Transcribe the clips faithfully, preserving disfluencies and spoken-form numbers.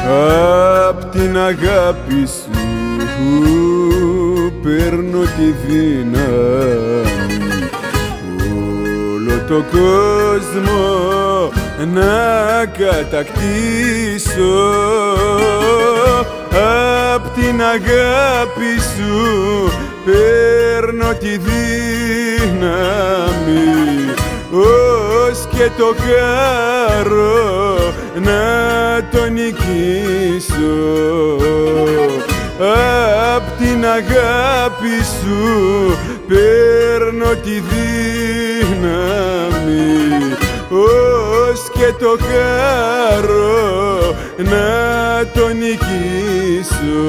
Απ' την αγάπη σου παίρνω τη δύναμη όλο το κόσμο να κατακτήσω. Απ' την αγάπη σου παίρνω τη δύναμη ως και το χάρο να το νικήσω. Απ' την αγάπη σου παίρνω τη δύναμη ως και το χάρο να το νικήσω.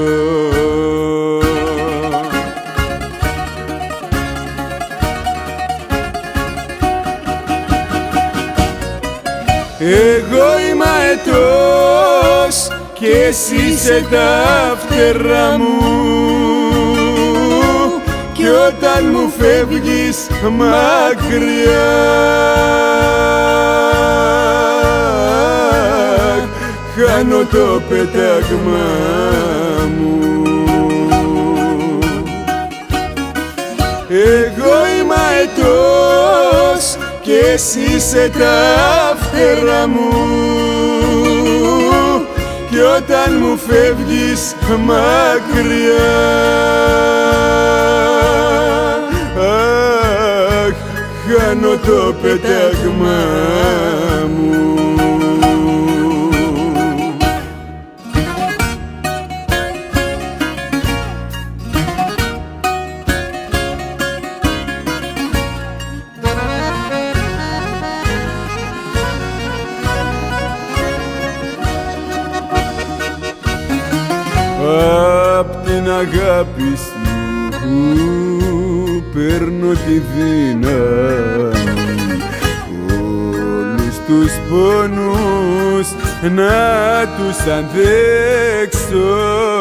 Εγώ είμαι αετός και εσύ είσαι τα φτερά μου κι όταν μου φεύγεις μακριά χάνω το πέταγμα μου. Εγώ είμαι αετός και εσύ είσαι τα φτερά μου κι όταν μου φεύγεις μακριά αχ, χάνω το πέταγμα μου. Απ' την αγάπη σου παίρνω τη δύναμη όλους τους πόνους να τους αντέξω.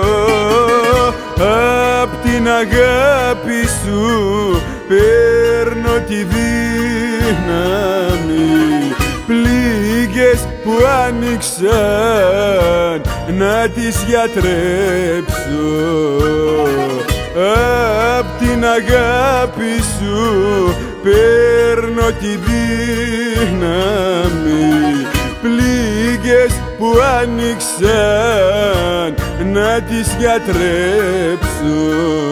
Απ' την αγάπη σου παίρνω τη δύναμη πληγές που άνοιξαν να τις γιατρέψω. Απ' την αγάπη σου παίρνω τη δύναμη πληγές που άνοιξαν να τις γιατρέψω.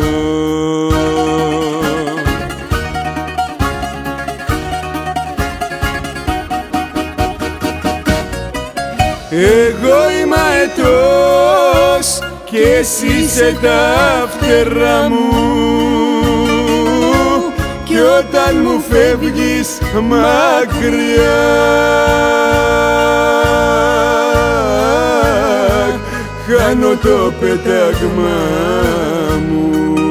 Εγώ είμαι αετός και εσύ είσαι τα φτερά μου κι όταν μου φεύγεις μακριά χάνω το πέταγμα μου.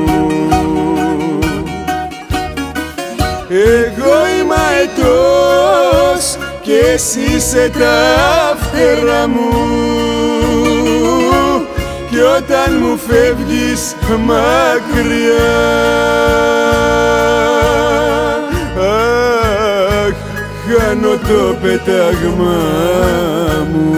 Εγώ είμαι αετός και εσύ είσαι τα φτερά μου κι όταν μου φεύγεις μακριά αχ, χάνω το πέταγμα μου.